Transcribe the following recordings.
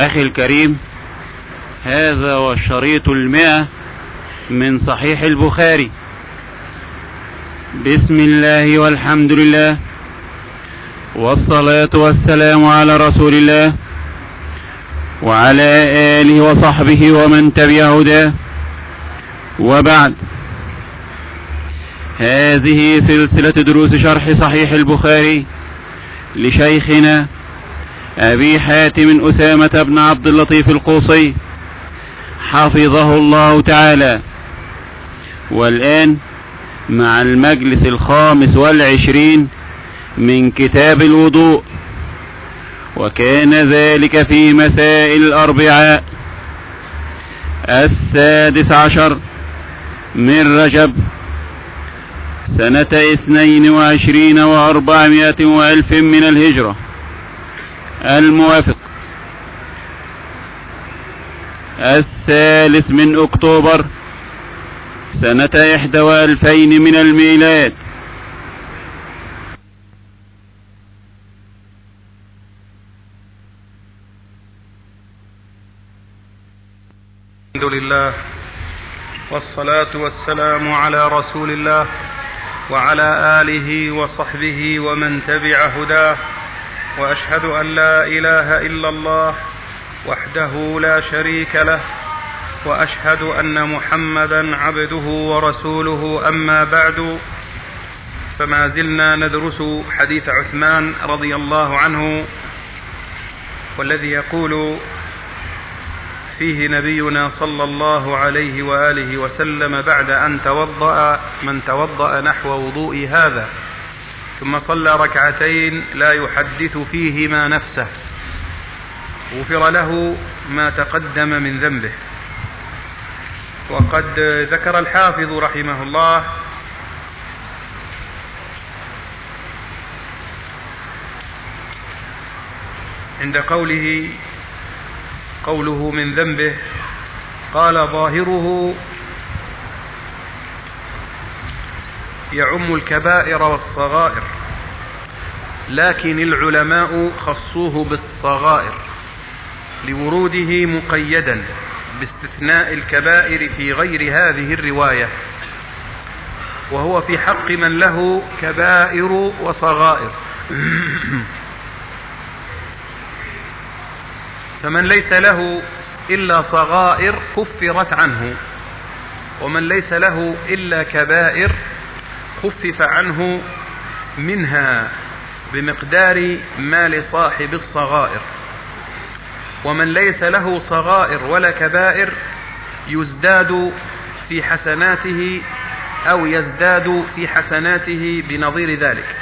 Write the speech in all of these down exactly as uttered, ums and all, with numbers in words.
أخي الكريم، هذا هو الشريط المئة من صحيح البخاري. بسم الله والحمد لله والصلاة والسلام على رسول الله وعلى آله وصحبه ومن تبع هداه، وبعد. هذه سلسلة دروس شرح صحيح البخاري لشيخنا أبي حاتم أسامة بن عبد اللطيف القوصي حفظه الله تعالى. والآن مع المجلس الخامس والعشرين من كتاب الوضوء، وكان ذلك في مساء الأربعاء السادس عشر من رجب سنة اثنين وعشرين وأربعمائة وألف من الهجرة، الموافق الثالث من أكتوبر سنة إحدى وألفين من الميلاد. الحمد لله والصلاة والسلام على رسول الله وعلى آله وصحبه ومن تبع هداه، وأشهد أن لا إله إلا الله وحده لا شريك له، وأشهد أن محمدا عبده ورسوله. أما بعد، فما زلنا ندرس حديث عثمان رضي الله عنه، والذي يقول فيه نبينا صلى الله عليه وآله وسلم: بعد أن توضأ من توضأ نحو وضوء هذا ثم صلى ركعتين لا يحدث فيهما نفسه غفر له ما تقدم من ذنبه. وقد ذكر الحافظ رحمه الله عند قوله قوله من ذنبه، قال: ظاهره يعم الكبائر والصغائر، لكن العلماء خصوه بالصغائر لوروده مقيدا باستثناء الكبائر في غير هذه الرواية، وهو في حق من له كبائر وصغائر. فمن ليس له إلا صغائر كفرت عنه، ومن ليس له إلا كبائر خفف عنه منها بمقدار ما لصاحب الصغائر. ومن ليس له صغائر ولا كبائر يزداد في حسناته أو يزداد في حسناته بنظير ذلك.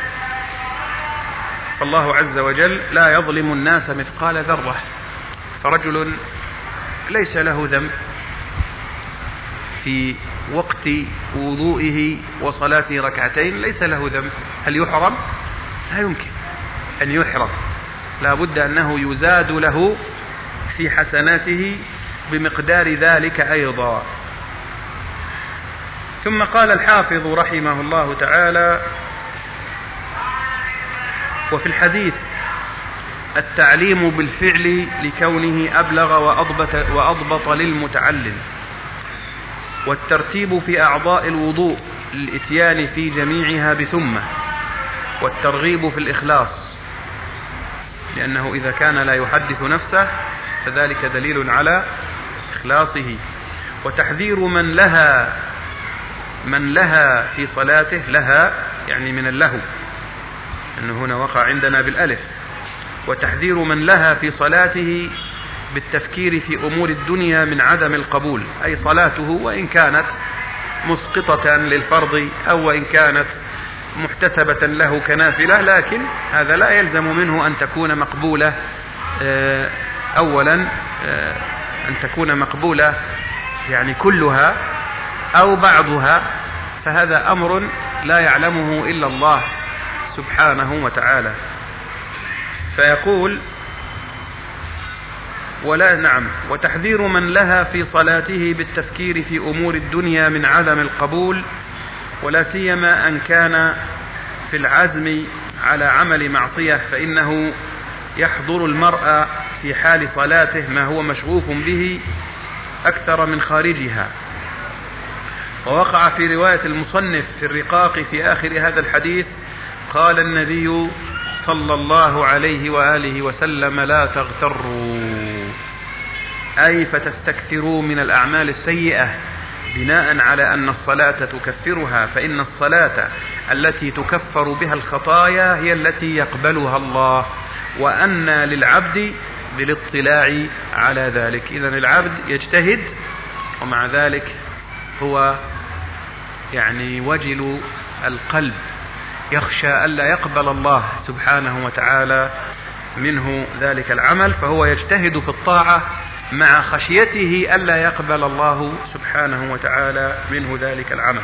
فالله عز وجل لا يظلم الناس مثقال ذرة، فرجل ليس له ذنب في وقت وضوئه وصلاته ركعتين، ليس له ذنب، هل يحرم؟ لا يمكن أن يحرم، لا بد أنه يزاد له في حسناته بمقدار ذلك أيضا. ثم قال الحافظ رحمه الله تعالى: وفي الحديث التعليم بالفعل لكونه أبلغ وأضبط, وأضبط للمتعلم، والترتيب في أعضاء الوضوء للإتيان في جميعها بثمة، والترغيب في الإخلاص، لأنه إذا كان لا يحدث نفسه فذلك دليل على إخلاصه. وتحذير من لها من لها في صلاته، لها يعني من اللهو، أنه هنا وقع عندنا بالألف. وتحذير من لها في صلاته بالتفكير في أمور الدنيا من عدم القبول، أي صلاته وإن كانت مسقطة للفرض أو وإن كانت محتسبة له كنافلة، لكن هذا لا يلزم منه أن تكون مقبولة. أولا أن تكون مقبولة يعني كلها أو بعضها، فهذا أمر لا يعلمه إلا الله سبحانه وتعالى. فيقول: ولا نعم وتحذير من لها في صلاته بالتفكير في أمور الدنيا من عدم القبول، ولا سيما أن كان في العزم على عمل معصية، فإنه يحضر المرء في حال صلاته ما هو مشغوف به أكثر من خارجها. ووقع في رواية المصنف في الرقاق في آخر هذا الحديث قال النبي صلى الله عليه وآله وسلم: لا تغتروا، أي فتستكثروا من الأعمال السيئة بناء على أن الصلاة تكفرها، فإن الصلاة التي تكفر بها الخطايا هي التي يقبلها الله، وأن للعبد بالاطلاع على ذلك. إذن العبد يجتهد ومع ذلك هو يعني وجل القلب، يخشى ألا يقبل الله سبحانه وتعالى منه ذلك العمل، فهو يجتهد في الطاعة مع خشيته ألا يقبل الله سبحانه وتعالى منه ذلك العمل.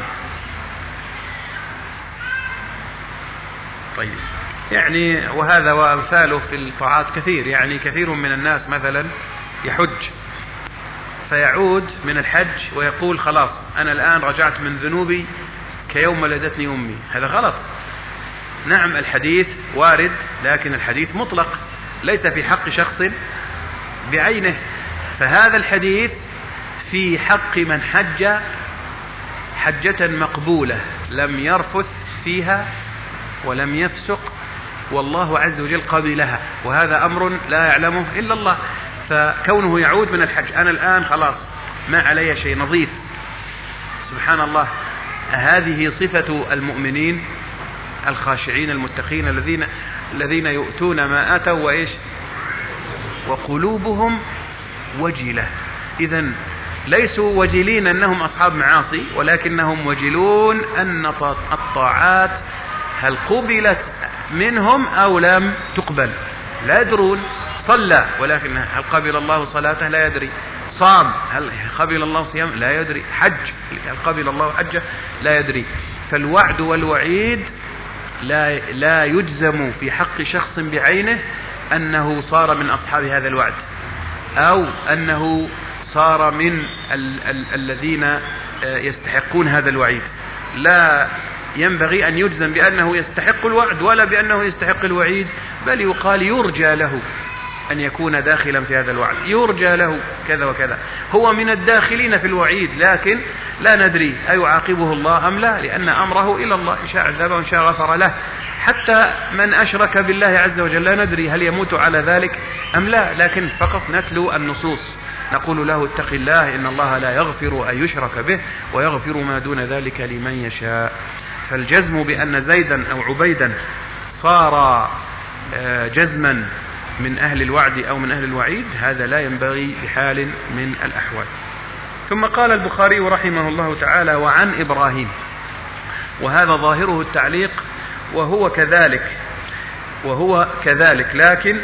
طيب، يعني وهذا وأمثاله في الطاعات كثير. يعني كثير من الناس مثلا يحج فيعود من الحج ويقول: خلاص أنا الآن رجعت من ذنوبي كيوم ولدتني أمي. هذا غلط. نعم الحديث وارد، لكن الحديث مطلق ليس في حق شخص بعينه. فهذا الحديث في حق من حج حجة مقبولة لم يرفث فيها ولم يفسق، والله عز وجل قبلها، وهذا أمر لا يعلمه إلا الله. فكونه يعود من الحج: أنا الآن خلاص ما علي شيء، نظيف. سبحان الله، هذه صفة المؤمنين الخاشعين المتقين الذين الذين يؤتون ما آتوا وإيش وقلوبهم وجلة. إذن ليسوا وجلين أنهم أصحاب معاصي، ولكنهم وجلون أن الطاعات هل قبلت منهم أو لم تقبل، لا يدرون. صلى ولكن هل قبل الله صلاته؟ لا يدري. صام هل قبل الله صيام؟ لا يدري. حج هل قبل الله حجه؟ لا يدري. فالوعد والوعيد لا لا يجزم في حق شخص بعينه أنه صار من أصحاب هذا الوعد، أو أنه صار من ال ال الذين يستحقون هذا الوعيد. لا ينبغي أن يجزم بأنه يستحق الوعد ولا بأنه يستحق الوعيد، بل يقال يرجى له أن يكون داخلا في هذا الوعد، يرجى له كذا وكذا. هو من الداخلين في الوعيد، لكن لا ندري أيعاقبه الله أم لا، لأن أمره إلى الله، إن شاء عذبه وإن شاء غفر له. حتى من أشرك بالله عز وجل لا ندري هل يموت على ذلك أم لا، لكن فقط نتلو النصوص، نقول له: اتق الله إن الله لا يغفر أن يشرك به ويغفر ما دون ذلك لمن يشاء. فالجزم بأن زيدا أو عبيدا صار جزما من أهل الوعد أو من أهل الوعيد هذا لا ينبغي بحال من الأحوال. ثم قال البخاري رحمه الله تعالى: وعن إبراهيم. وهذا ظاهره التعليق، وهو كذلك وهو كذلك لكن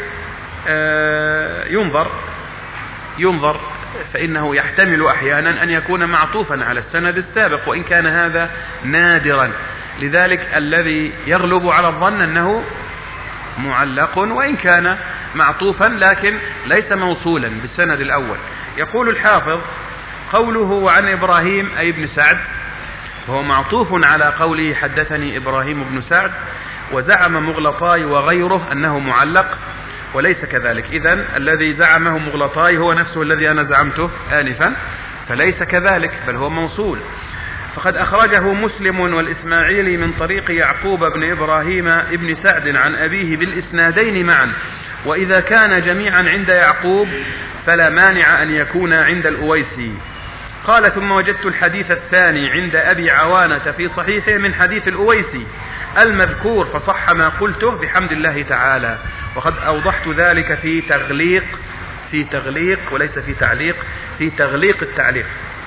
ينظر ينظر فإنه يحتمل أحيانا أن يكون معطوفا على السند السابق، وإن كان هذا نادرا. لذلك الذي يغلب على الظن أنه معلق، وإن كان معطوفا لكن ليس موصولا بالسند الأول. يقول الحافظ: قوله عن إبراهيم أي ابن سعد، وهو معطوف على قوله حدثني إبراهيم بن سعد. وزعم مغلطاي وغيره أنه معلق، وليس كذلك. إذن الذي زعمه مغلطاي هو نفسه الذي أنا زعمته آنفا، فليس كذلك، بل هو موصول. فقد أخرجه مسلم والإسماعيلي من طريق يعقوب بن إبراهيم ابن سعد عن أبيه بالإسنادين معا، وإذا كان جميعا عند يعقوب فلا مانع أن يكون عند الأويسي. قال: ثم وجدت الحديث الثاني عند أبي عوانة في صحيحه من حديث الأويسي المذكور، فصح ما قلته بحمد الله تعالى. وقد أوضحت ذلك في تغليق في تغليق وليس في تعليق في تغليق التعليق.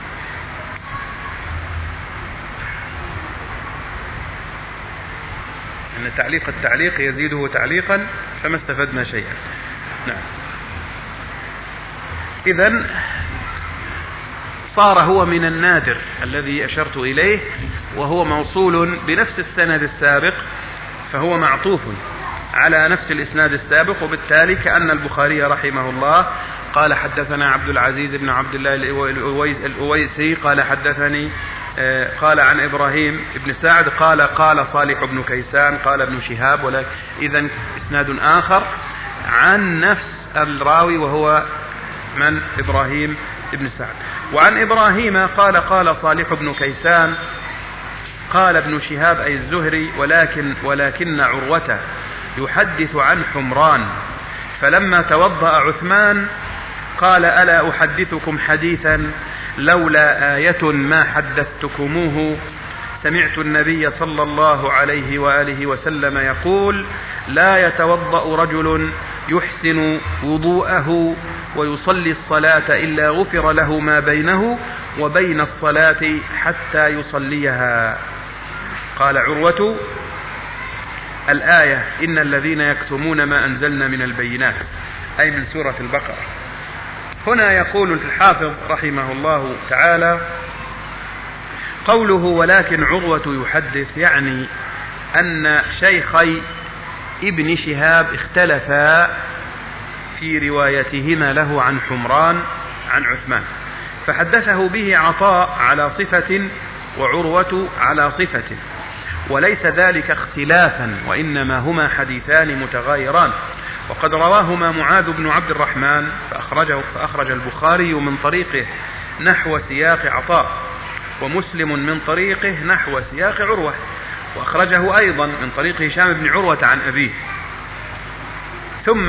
أن تعليق التعليق يزيده تعليقا، فما استفدنا شيئا. نعم. إذن صار هو من النادر الذي أشرت إليه، وهو موصول بنفس السند السابق، فهو معطوف على نفس الإسناد السابق، وبالتالي كأن البخاري رحمه الله قال: حدثنا عبد العزيز بن عبد الله الأويسي قال حدثني قال عن إبراهيم بن سعد قال قال صالح بن كيسان قال ابن شهاب، ولكن إذن إسناد آخر عن نفس الراوي وهو من إبراهيم بن سعد. وعن إبراهيم قال قال صالح بن كيسان قال ابن شهاب أي الزهري ولكن, ولكن عروة يحدث عن حمران فلما توضأ عثمان قال ألا أحدثكم حديثا لولا آية ما حدثتكموه سمعت النبي صلى الله عليه وآله وسلم يقول لا يتوضأ رجل يحسن وضوءه ويصلي الصلاة إلا غفر له ما بينه وبين الصلاة حتى يصليها. قال عروة الآية إن الذين يكتمون ما أنزلنا من البينات أي من سورة البقرة. هنا يقول الحافظ رحمه الله تعالى قوله ولكن عروة يحدث يعني أن شيخي ابن شهاب اختلفا في روايتهما له عن حمران عن عثمان فحدثه به عطاء على صفة وعروة على صفة وليس ذلك اختلافا وإنما هما حديثان متغايران وقد رواهما معاذ بن عبد الرحمن فأخرجه فأخرج البخاري من طريقه نحو سياق عطاء ومسلم من طريقه نحو سياق عروة وأخرجه أيضا من طريق هشام بن عروة عن أبيه. ثم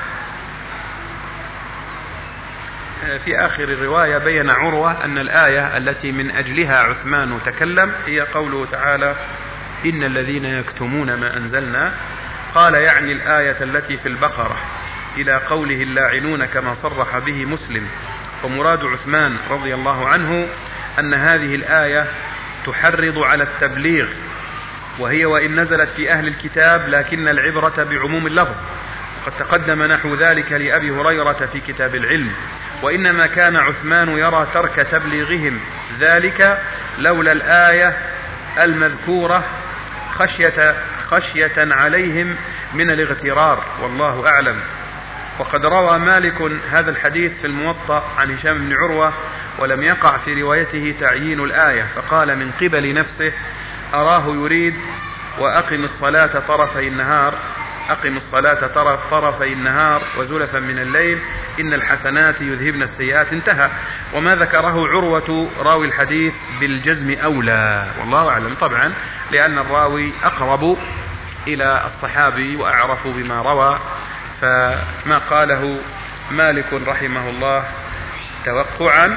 في آخر الرواية بين عروة أن الآية التي من أجلها عثمان تكلم هي قوله تعالى إن الذين يكتمون ما أنزلنا قال يعني الآية التي في البقرة إلى قوله اللاعنون كما صرح به مسلم. ومراد عثمان رضي الله عنه أن هذه الآية تحرض على التبليغ وهي وإن نزلت في أهل الكتاب لكن العبرة بعموم اللفظ قد تقدم نحو ذلك لأبي هريرة في كتاب العلم وإنما كان عثمان يرى ترك تبليغهم ذلك لولا الآية المذكورة خشية, خشية عليهم من الاغترار والله أعلم. وقد روى مالك هذا الحديث في الموطأ عن هشام بن عروة ولم يقع في روايته تعيين الآية فقال من قبل نفسه أراه يريد وأقم الصلاة طرفي النهار أقم الصلاة طرفي النهار وزلفا من الليل إن الحسنات يذهبن السيئات انتهى. وما ذكره عروة راوي الحديث بالجزم أولى والله أعلم طبعا لأن الراوي أقرب إلى الصحابي وأعرف بما روى فما قاله مالك رحمه الله توقعا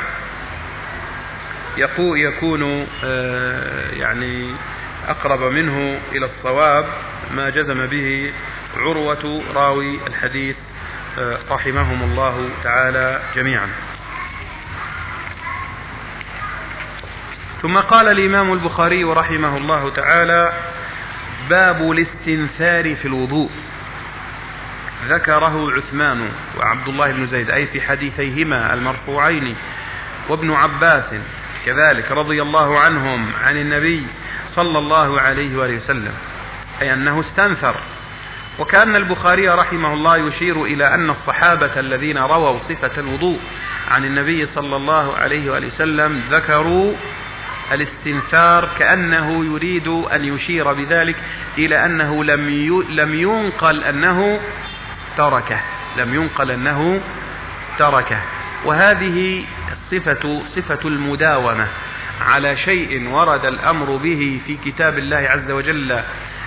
يكون يعني أقرب منه إلى الصواب ما جزم به عروة راوي الحديث رحمهم الله تعالى جميعا. ثم قال الإمام البخاري رحمه الله تعالى باب الاستنثار في الوضوء ذكره عثمان وعبد الله بن زيد أي في حديثيهما المرفوعين وابن عباس كذلك رضي الله عنهم عن النبي صلى الله عليه وآله وسلم أي أنه استنثر. وكان البخاري رحمه الله يشير إلى أن الصحابة الذين رووا صفة الوضوء عن النبي صلى الله عليه وآله وسلم ذكروا الاستنثار كأنه يريد أن يشير بذلك إلى أنه لم ينقل أنه تركه لم ينقل أنه تركه. وهذه الصفة صفة المداومة على شيء ورد الأمر به في كتاب الله عز وجل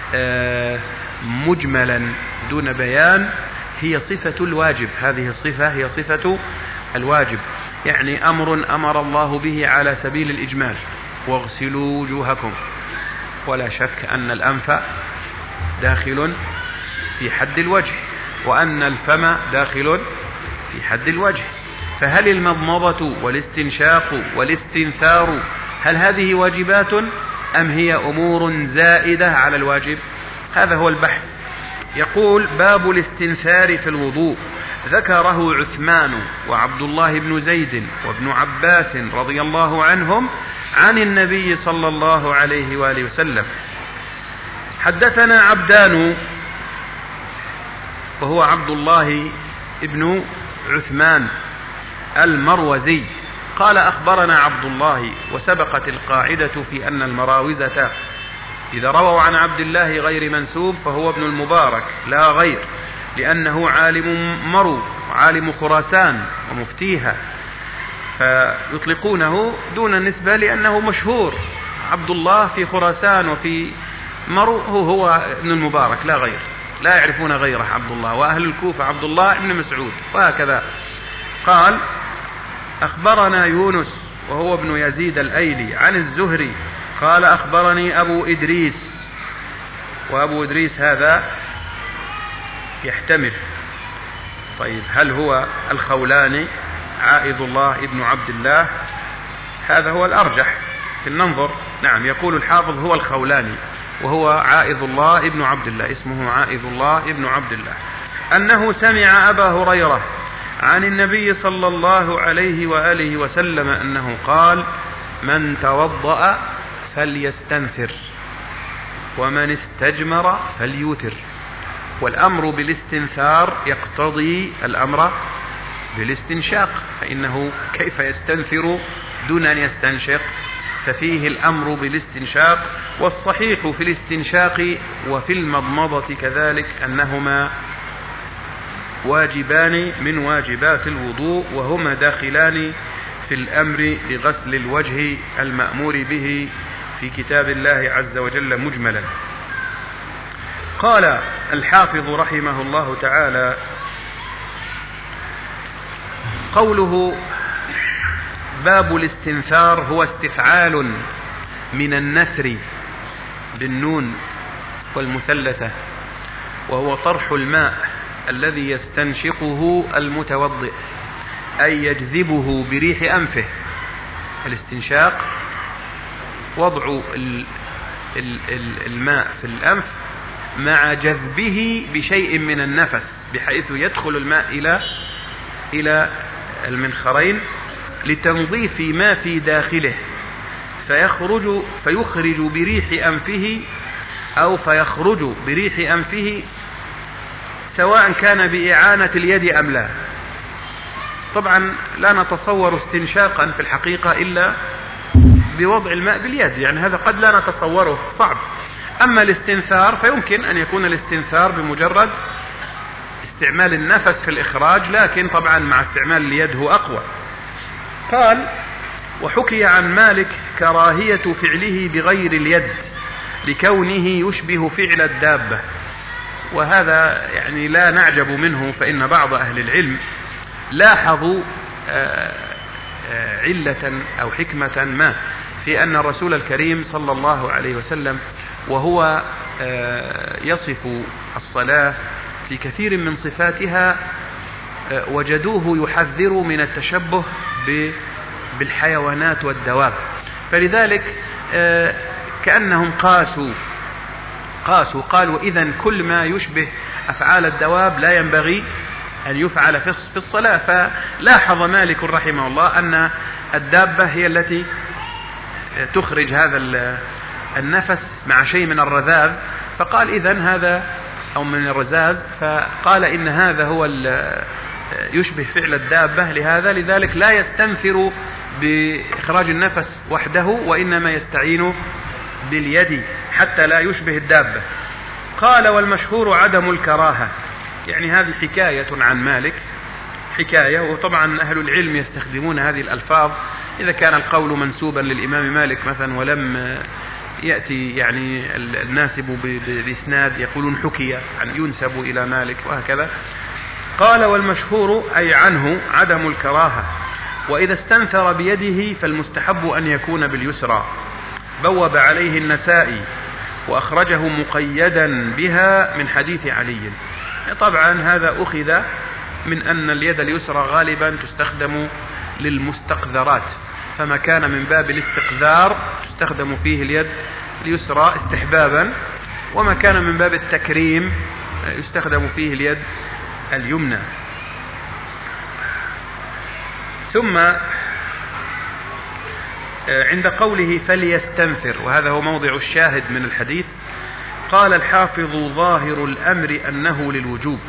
مجملا دون بيان هي صفة الواجب. هذه الصفة هي صفة الواجب يعني أمر أمر الله به على سبيل الإجمال واغسلوا وجوهكم ولا شك أن الأنف داخل في حد الوجه وأن الفم داخل في حد الوجه فهل المضمضة والاستنشاق والاستنثار هل هذه واجبات أم هي أمور زائدة على الواجب؟ هذا هو البحث. يقول باب الاستنثار في الوضوء ذكره عثمان وعبد الله بن زيد وابن عباس رضي الله عنهم عن النبي صلى الله عليه وآله وسلم. حدثنا عبدان وهو عبد الله ابن عثمان المروزي قال أخبرنا عبد الله وسبقت القاعدة في أن المراوزة إذا رووا عن عبد الله غير منسوب فهو ابن المبارك لا غير لأنه عالم مرو وعالم خراسان ومفتيها، فيطلقونه دون النسبة لأنه مشهور. عبد الله في خراسان وفي مرو هو, هو ابن المبارك لا غير، لا يعرفون غيره عبد الله، وأهل الكوفة عبد الله ابن مسعود وهكذا. قال أخبرنا يونس وهو ابن يزيد الأيلي عن الزهري قال أخبرني أبو إدريس، وأبو إدريس هذا يحتمل. طيب هل هو الخولاني عائذ الله ابن عبد الله؟ هذا هو الأرجح في الننظر. نعم، يقول الحافظ هو الخولاني وهو عائذ الله ابن عبد الله، اسمه عائذ الله ابن عبد الله، أنه سمع أبا هريرة عن النبي صلى الله عليه وآله وسلم أنه قال من توضأ فليستنثر ومن استجمر فليوتر. والأمر بالاستنثار يقتضي الأمر بالاستنشاق، فإنه كيف يستنثر دون أن يستنشق؟ ففيه الأمر بالاستنشاق. والصحيح في الاستنشاق وفي المضمضة كذلك أنهما واجبان من واجبات الوضوء، وهما داخلان في الأمر بغسل الوجه المأمور به في كتاب الله عز وجل مجملا. قال الحافظ رحمه الله تعالى قوله باب الاستنثار هو استفعال من النثر بالنون والمثلثة، وهو طرح الماء الذي يستنشقه المتوضئ، أي يجذبه بريح أنفه. الاستنشاق وضع الماء في الأنف مع جذبه بشيء من النفس بحيث يدخل الماء إلى إلى المنخرين لتنظيف ما في داخله، فيخرج فيخرج بريح أنفه أو فيخرج بريح أنفه سواء كان بإعانة اليد أم لا. طبعا لا نتصور استنشاقا في الحقيقة إلا بوضع الماء باليد، يعني هذا قد لا نتصوره، صعب. أما الاستنثار فيمكن أن يكون الاستنثار بمجرد استعمال النفس في الإخراج، لكن طبعا مع استعمال اليد هو أقوى. قال وحكي عن مالك كراهية فعله بغير اليد لكونه يشبه فعل الدابة، وهذا يعني لا نعجب منه، فإن بعض أهل العلم لاحظوا علة أو حكمة ما في أن الرسول الكريم صلى الله عليه وسلم وهو يصف الصلاة في كثير من صفاتها وجدوه يحذر من التشبه بالحيوانات والدواب، فلذلك كأنهم قاسوا قاسوا قالوا إذن كل ما يشبه أفعال الدواب لا ينبغي أن يفعل في الصلاة. فلاحظ مالك رحمه الله أن الدابة هي التي تخرج هذا النفس مع شيء من الرذاذ، فقال إذن هذا أو من الرذاذ، فقال إن هذا هو يشبه فعل الدابة، لهذا لذلك لا يستنثر بإخراج النفس وحده، وإنما يستعين باليد حتى لا يشبه الدابة. قال والمشهور عدم الكراهة، يعني هذه حكاية عن مالك، حكاية، وطبعا أهل العلم يستخدمون هذه الألفاظ إذا كان القول منسوبا للإمام مالك مثلا ولم يأتي يعني الناسب بإسناد يقولون حكي عن ينسب إلى مالك وهكذا. قال والمشهور أي عنه عدم الكراهة، وإذا استنثر بيده فالمستحب أن يكون باليسرى. بوب عليه النسائي وأخرجه مقيدا بها من حديث علي. طبعا هذا أخذ من أن اليد اليسرى غالبا تستخدم للمستقذرات، فما كان من باب الاستقذار تستخدم فيه اليد اليسرى استحبابا، وما كان من باب التكريم يستخدم فيه اليد اليمنى. ثم عند قوله فليستنثر، وهذا هو موضع الشاهد من الحديث، قال الحافظ ظاهر الأمر أنه للوجوب،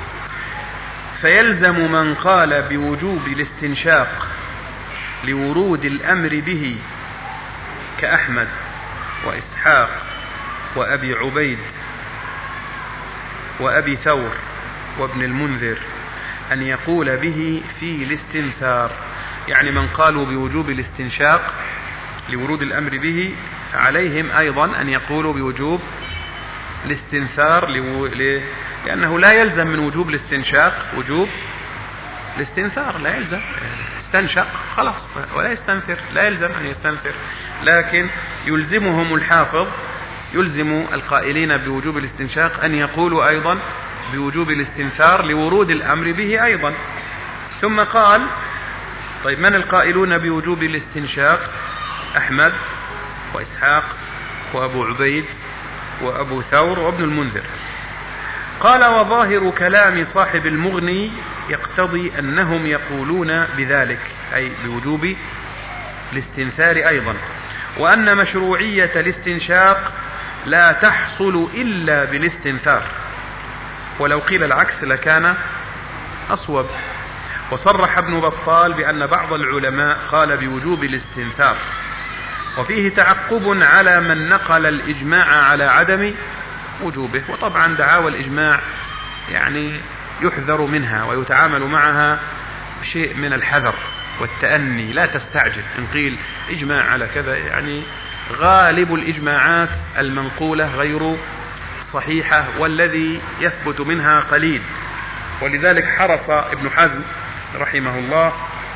فيلزم من قال بوجوب الاستنشاق لورود الأمر به كأحمد وإسحاق وأبي عبيد وأبي ثور وابن المنذر أن يقول به في الاستنثار. يعني من قالوا بوجوب الاستنشاق لورود الأمر به عليهم أيضا أن يقولوا بوجوب الاستنثار، لأنه لا يلزم من وجوب الاستنشاق وجوب الاستنثار، لا يلزم، استنشق خلاص ولا يستنثر، لا يلزم أن يستنثر، لكن يلزمهم الحافظ، يلزم القائلين بوجوب الاستنشاق أن يقولوا أيضا بوجوب الاستنثار لورود الأمر به أيضا. ثم قال: طيب من القائلون بوجوب الاستنشاق؟ أحمد وإسحاق وأبو عبيد وأبو ثور وابن المنذر. قال: وظاهر كلام صاحب المغني يقتضي أنهم يقولون بذلك، أي بوجوب الاستنثار أيضا، وأن مشروعية الاستنشاق لا تحصل إلا بالاستنثار، ولو قيل العكس لكان أصوب. وصرح ابن بطال بأن بعض العلماء قال بوجوب الاستنثار، وفيه تعقب على من نقل الإجماع على عدم وجوبه. وطبعا دعاوى الإجماع يعني يحذر منها ويتعامل معها بشيء من الحذر والتأني، لا تستعجل. إن قيل إجماع على كذا، يعني غالب الإجماعات المنقولة غير صحيحة، والذي يثبت منها قليل. ولذلك حرص ابن حزم رحمه الله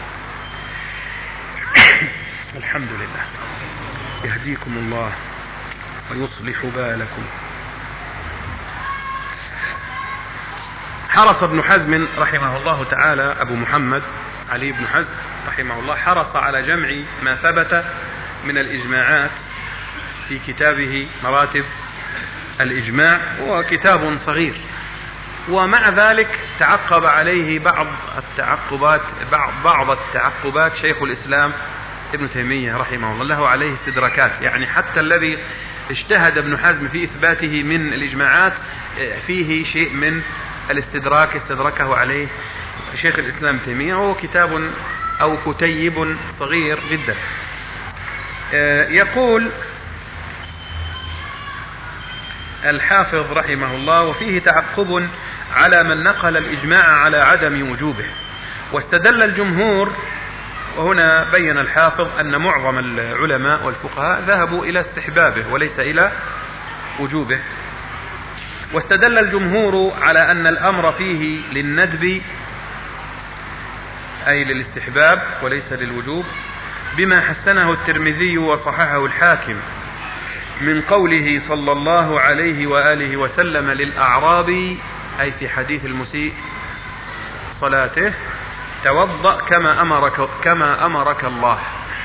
الحمد لله يهديكم الله ويصلح بالكم. حرص ابن حزم رحمه الله تعالى، أبو محمد علي بن حزم رحمه الله، حرص على جمع ما ثبت من الإجماعات في كتابه مراتب الإجماع، وهو كتاب صغير، ومع ذلك تعقب عليه بعض التعقبات بعض بعض التعقبات شيخ الإسلام ابن تيمية رحمه الله، له عليه استدراكات. يعني حتى الذي اجتهد ابن حزم في إثباته من الإجماعات فيه شيء من الاستدراك استدركه عليه شيخ الإسلام ابن تيمية، وهو كتاب أو كتيب صغير جدا. يقول الحافظ رحمه الله: وفيه تعقب على من نقل الإجماع على عدم وجوبه، واستدل الجمهور. وهنا بين الحافظ أن معظم العلماء والفقهاء ذهبوا إلى استحبابه وليس إلى وجوبه. واستدل الجمهور على أن الأمر فيه للندب، أي للاستحباب وليس للوجوب، بما حسنه الترمذي وصححه الحاكم من قوله صلى الله عليه وآله وسلم للأعرابي، أي في حديث المسيء صلاته: توضأ كما أمرك, كما أمرك الله،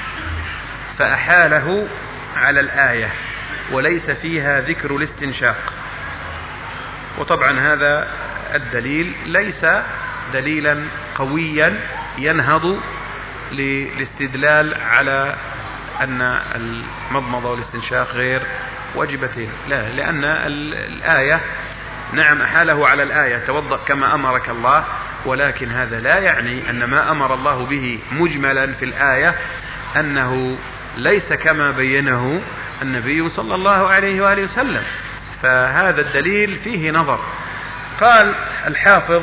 فأحاله على الآية وليس فيها ذكر الاستنشاق. وطبعا هذا الدليل ليس دليلا قويا ينهض للاستدلال على أن المضمضة والاستنشاق غير واجبتين، لا، لأن الآية نعم أحاله على الآية توضأ كما أمرك الله، ولكن هذا لا يعني أن ما أمر الله به مجملا في الآية أنه ليس كما بينه النبي صلى الله عليه وآله وسلم، فهذا الدليل فيه نظر. قال الحافظ: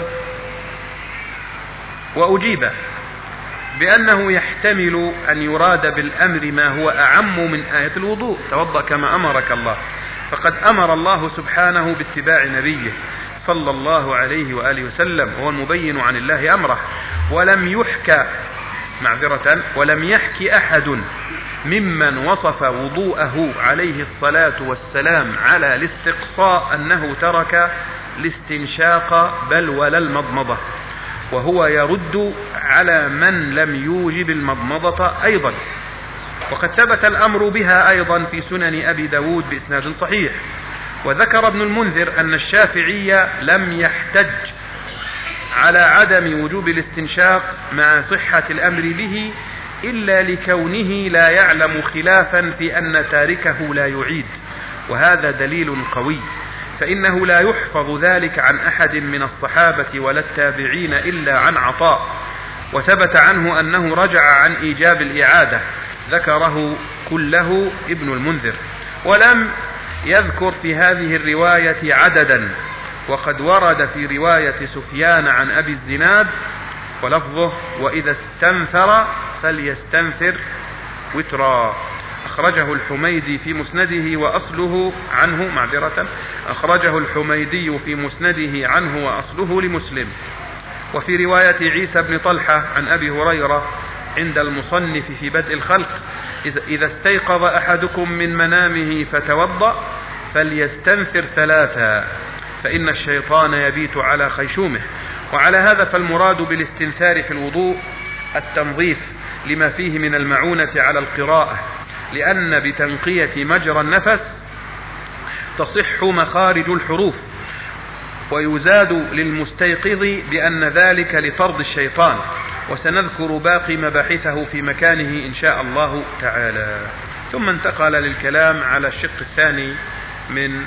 وأجيب بأنه يحتمل أن يراد بالأمر ما هو أعم من آية الوضوء توضأ كما أمرك الله، فقد أمر الله سبحانه باتباع نبيه صلى الله عليه وآله وسلم، وهو المبين عن الله أمره. ولم يحكى معذرة ولم يحكي أحد ممن وصف وضوءه عليه الصلاة والسلام على الاستقصاء أنه ترك الاستنشاق بل ولا المضمضة، وهو يرد على من لم يوجب المضمضة أيضا. وقد ثبت الأمر بها أيضا في سنن أبي داود بإسناد صحيح. وذكر ابن المنذر أن الشافعي لم يحتج على عدم وجوب الاستنشاق مع صحة الأمر به إلا لكونه لا يعلم خلافا في أن تاركه لا يعيد، وهذا دليل قوي، فإنه لا يحفظ ذلك عن أحد من الصحابة ولا التابعين إلا عن عطاء، وثبت عنه أنه رجع عن إيجاب الإعادة، ذكره كله ابن المنذر. ولم يذكر في هذه الرواية عددا وقد ورد في رواية سفيان عن أبي الزناد ولفظه: وإذا استنثر فليستنثر وترا. أخرجه الحميدي في مسنده وأصله عنه معذرة أخرجه الحميدي في مسنده عنه وأصله لمسلم. وفي رواية عيسى بن طلحة عن أبي هريرة عند المصنف في بدء الخلق: إذا استيقظ أحدكم من منامه فتوضأ فليستنثر ثلاثا فإن الشيطان يبيت على خيشومه. وعلى هذا فالمراد بالاستنثار في الوضوء التنظيف لما فيه من المعونة على القراءة، لأن بتنقية مجرى النفس تصح مخارج الحروف، ويزاد للمستيقظ بأن ذلك لطرد الشيطان. وسنذكر باقي مباحثه في مكانه إن شاء الله تعالى. ثم انتقل للكلام على الشق الثاني من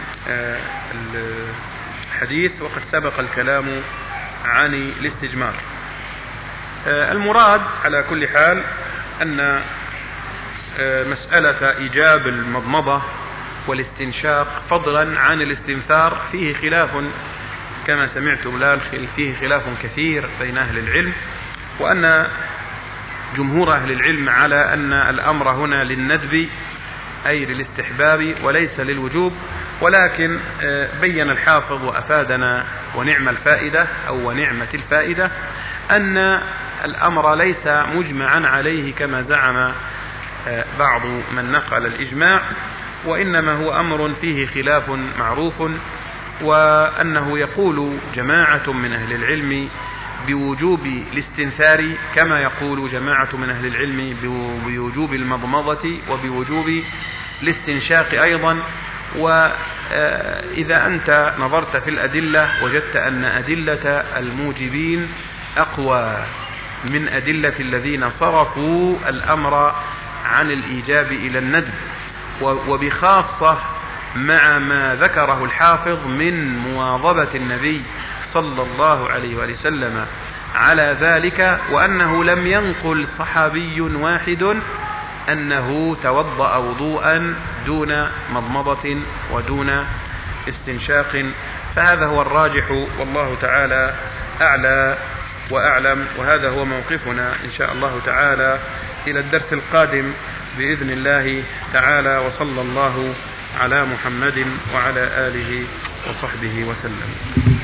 الحديث، وقد سبق الكلام عن الاستجمار. المراد على كل حال أن مسألة إيجاب المضمضة والاستنشاق فضلا عن الاستنثار فيه خلاف كما سمعتم الآن، فيه خلاف كثير بين أهل العلم، وأن جمهور أهل العلم على أن الأمر هنا للندب أي للاستحباب وليس للوجوب. ولكن بين الحافظ وأفادنا ونعم الفائدة أو ونعمة الفائدة أن الأمر ليس مجمعا عليه كما زعم بعض من نقل الإجماع، وإنما هو أمر فيه خلاف معروف، وأنه يقول جماعة من أهل العلم بوجوب الاستنثار كما يقول جماعة من أهل العلم بوجوب المضمضة وبوجوب الاستنشاق أيضا. وإذا أنت نظرت في الأدلة وجدت أن أدلة الموجبين أقوى من أدلة الذين صرفوا الأمر عن الإيجاب إلى الندب، وبخاصة مع ما ذكره الحافظ من مواظبة النبي صلى الله عليه وسلم على ذلك، وأنه لم ينقل صحابي واحد أنه توضأ وضوءا دون مضمضة ودون استنشاق. فهذا هو الراجح والله تعالى أعلى وأعلم، وهذا هو موقفنا إن شاء الله تعالى إلى الدرس القادم بإذن الله تعالى. وصلى الله على محمد وعلى آله وصحبه وسلم.